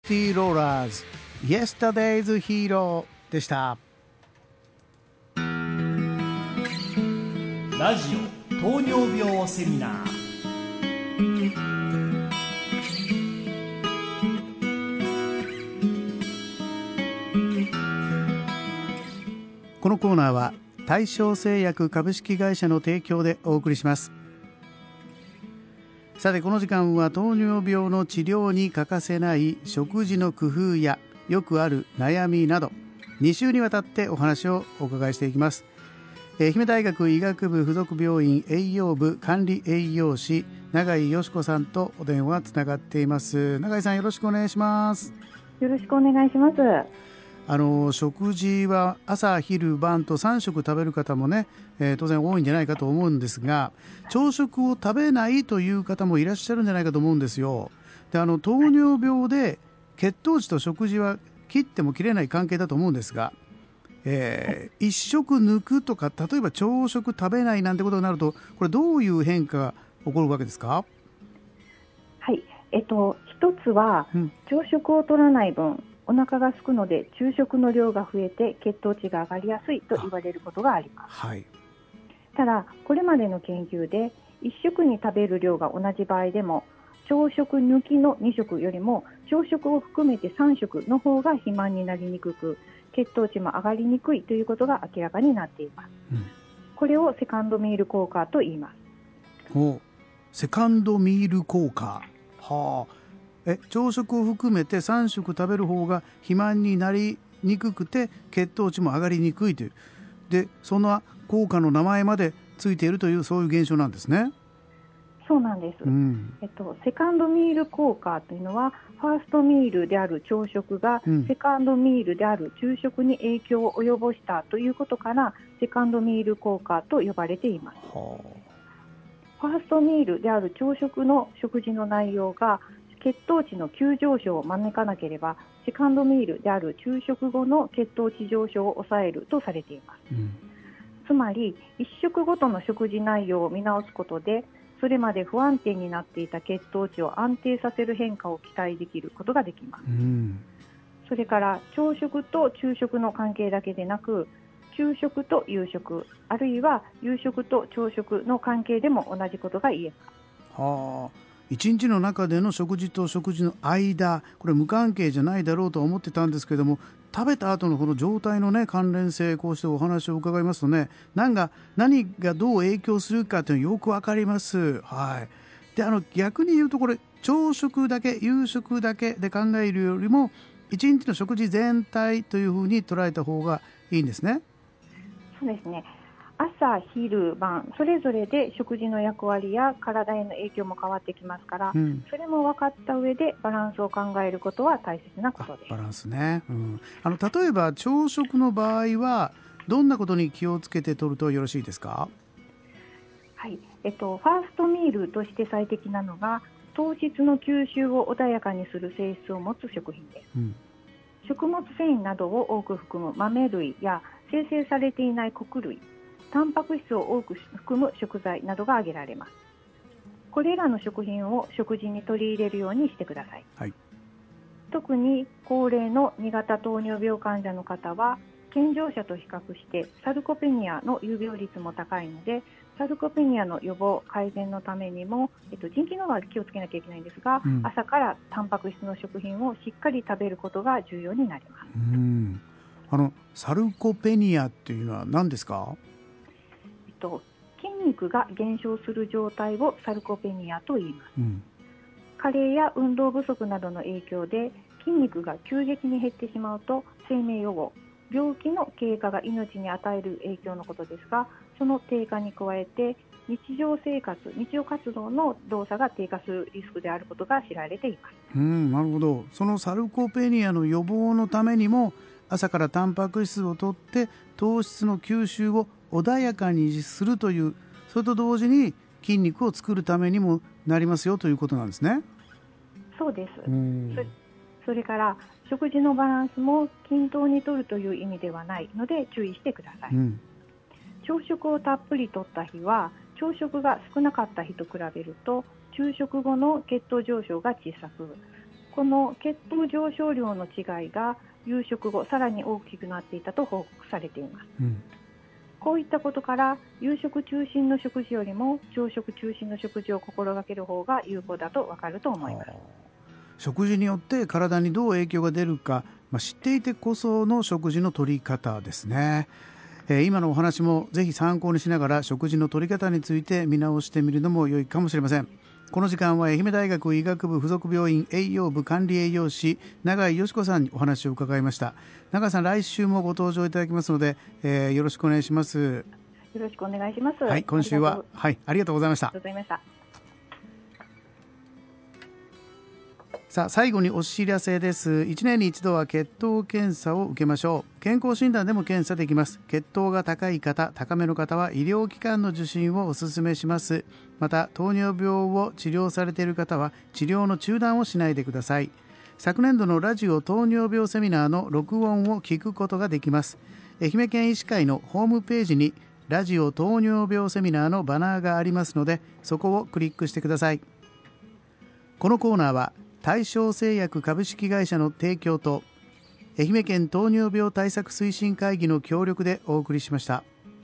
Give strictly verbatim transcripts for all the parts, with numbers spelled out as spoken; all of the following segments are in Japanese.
ティローラーズ Yesterday's Hero でした。 ラジオ糖尿病セミナー。 このコーナーは大正製薬株式会社の提供でお送りします。さて、この時間は糖尿病の治療に欠かせない食事の工夫やよくある悩みなどに週にわたってお話をお伺いしていきます。愛媛大学医学部附属病院栄養部管理栄養士永井よし子さんとお電話つながっています。永井さん、よろしくお願いします。 よろしくお願いします。 あの食事は朝昼晩とさん食食べる方もね、えー、当然多いんじゃないかと思うんですが、朝食を食べないという方もいらっしゃるんじゃないかと思うんですよ。で、あの糖尿病で血糖値と食事は切っても切れない関係だと思うんですが、えー、一食抜くとか、例えば朝食食べないなんてことになると、これどういう変化が起こるわけですか？ はい、えっと一つは、 うん、 朝食を取らない分お腹が空くので昼食の量が増えて血糖値が上がりやすいと言われることがあります。 はい、 ただ、これまでの研究で一食に食べる量が同じ場合でも朝食抜きのに食よりも朝食を含めてさん食の方が肥満になりにくく、血糖値も上がりにくいということが明らかになっています。うん、これをセカンドミール効果と言います。 お、セカンドミール効果。はあ、え朝食を含めてさん食食べる方が肥満になりにくくて血糖値も上がりにくいという、でその効果の名前までついているという、そういう現象なんですね。 そうなんです。うん、えっと、セカンドミール効果というのはファーストミールである朝食がセカンドミールである昼食に影響を及ぼしたということからセカンドミール効果と呼ばれています。はあ、ファーストミールである朝食の食事の内容が血糖値の急上昇を招かなければセカンドミールである昼食後の血糖値上昇を抑えるとされています。うん、つまり一食ごとの食事内容を見直すことでそれまで不安定になっていた血糖値を安定させる変化を期待できることができます。うん、それから朝食と昼食の関係だけでなく昼食と夕食あるいは夕食と朝食の関係でも同じことが言えます。 はあ、一日の中での食事と食事の間、これ無関係じゃないだろうと思ってたんですけども、食べた後のこの状態のね関連性、こうしてお話を伺いますとね、何が何がどう影響するかというのよくわかります。はい。で、あの逆に言うと、これ朝食だけ夕食だけで考えるよりも一日の食事全体というふうに捉えた方がいいんですね。 そうですね。朝昼晩それぞれで食事の役割や体への影響も変わってきますから、うん、それも分かった上でバランスを考えることは大切なことです。 バランスね、うん、あの例えば朝食の場合はどんなことに気をつけて取るとよろしいですか？ はい、えっと、ファーストミールとして最適なのが糖質の吸収を穏やかにする性質を持つ食品です。うん、食物繊維などを多く含む豆類や生成されていない穀類、タンパク質を多く含む食材などが挙げられます。これらの食品を食事に取り入れるようにしてください。はい、特に高齢のに型糖尿病患者の方は健常者と比較してサルコペニアの有病率も高いので、サルコペニアの予防改善のためにも、えっと、腎機能は気をつけなきゃいけないんですが、うん、朝からタンパク質の食品をしっかり食べることが重要になります。 うん、あのサルコペニアっていうのは何ですか？ えっと、筋肉が減少する状態をサルコペニアと言います。うん、加齢や運動不足などの影響で筋肉が急激に減ってしまうと生命予後、病気の経過が命に与える影響のことですが、その低下に加えて日常生活、日常活動の動作が低下するリスクであることが知られています。 うん、なるほど。そのサルコペニアの予防のためにも朝からタンパク質をとって糖質の吸収を穏やかにするという、それと同時に筋肉を作るためにもなりますよということなんですね。 そうです。そ, それから食事のバランスも均等に摂るという意味ではないので注意してください。うん、朝食をたっぷり摂った日は朝食が少なかった日と比べると昼食後の血糖上昇が小さく、 この血糖上昇量の違いが夕食後さらに大きくなっていたと報告されています、うん、こういったことから夕食中心の食事よりも朝食中心の食事を心がける方が有効だとわかると思います。 食事によって体にどう影響が出るか、まあ、知っていてこその食事の取り方ですね。えー、今のお話もぜひ参考にしながら食事の取り方について見直してみるのも良いかもしれません。この時間は愛媛大学医学部附属病院栄養部管理栄養士永井よし子さんにお話を伺いました。永井さん、来週もご登場いただきますので、えー、よろしくお願いします。 よろしくお願いします。 はい、今週ははい、ありがとうございました。 ありがとうございました。 さあ、最後にお知らせです。いちねんに一度は血糖検査を受けましょう。健康診断でも検査できます。血糖が高い方、高めの方は医療機関の受診をお勧めします。また糖尿病を治療されている方は治療の中断をしないでください。昨年度のラジオ糖尿病セミナーの録音を聞くことができます。愛媛県医師会のホームページにラジオ糖尿病セミナーのバナーがありますので、そこをクリックしてください。このコーナーは大正製薬株式会社の提供と愛媛県糖尿病対策推進会議の協力でお送りしました。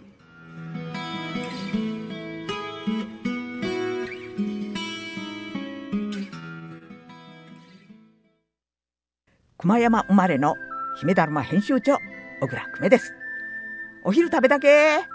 熊山生まれの姫だるま編集長小倉久米です。お昼食べたけ